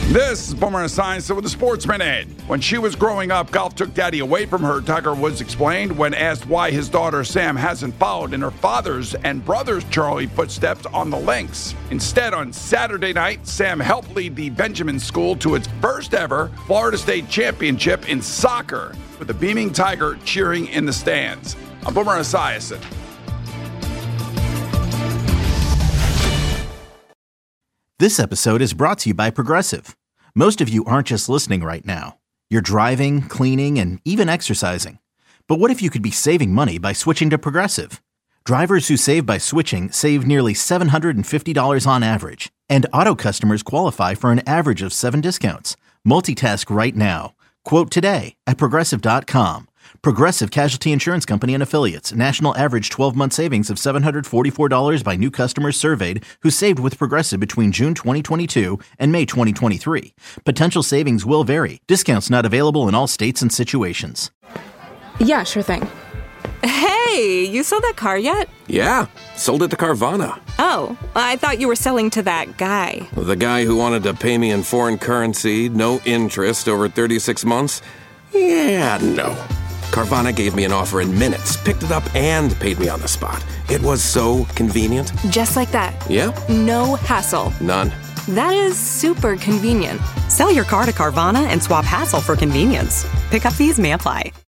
This is Boomer Esiason with the Sports Minute. When she was growing up, golf took daddy away from her, Tiger Woods explained when asked why his daughter Sam hasn't followed in her father's and brother's Charlie footsteps on the links. Instead, on Saturday night, Sam helped lead the Benjamin School to its first ever Florida State Championship in soccer, with the beaming Tiger cheering in the stands. I'm Boomer Esiason. This episode is brought to you by Progressive. Most of you aren't just listening right now. You're driving, cleaning, and even exercising. But what if you could be saving money by switching to Progressive? Drivers who save by switching save nearly $750 on average. And auto customers qualify for an average of 7 discounts. Multitask right now. Quote today at Progressive.com. Progressive Casualty Insurance Company and Affiliates. National average 12-month savings of $744 by new customers surveyed who saved with Progressive between June 2022 and May 2023. Potential savings will vary. Discounts not available in all states and situations. Yeah, sure thing. Hey, you sold that car yet? Yeah, sold it to Carvana. Oh, I thought you were selling to that guy. The guy who wanted to pay me in foreign currency, no interest, over 36 months? Yeah, no. Carvana gave me an offer in minutes, picked it up, and paid me on the spot. It was so convenient. Just like that. Yeah. No hassle. None. That is super convenient. Sell your car to Carvana and swap hassle for convenience. Pickup fees may apply.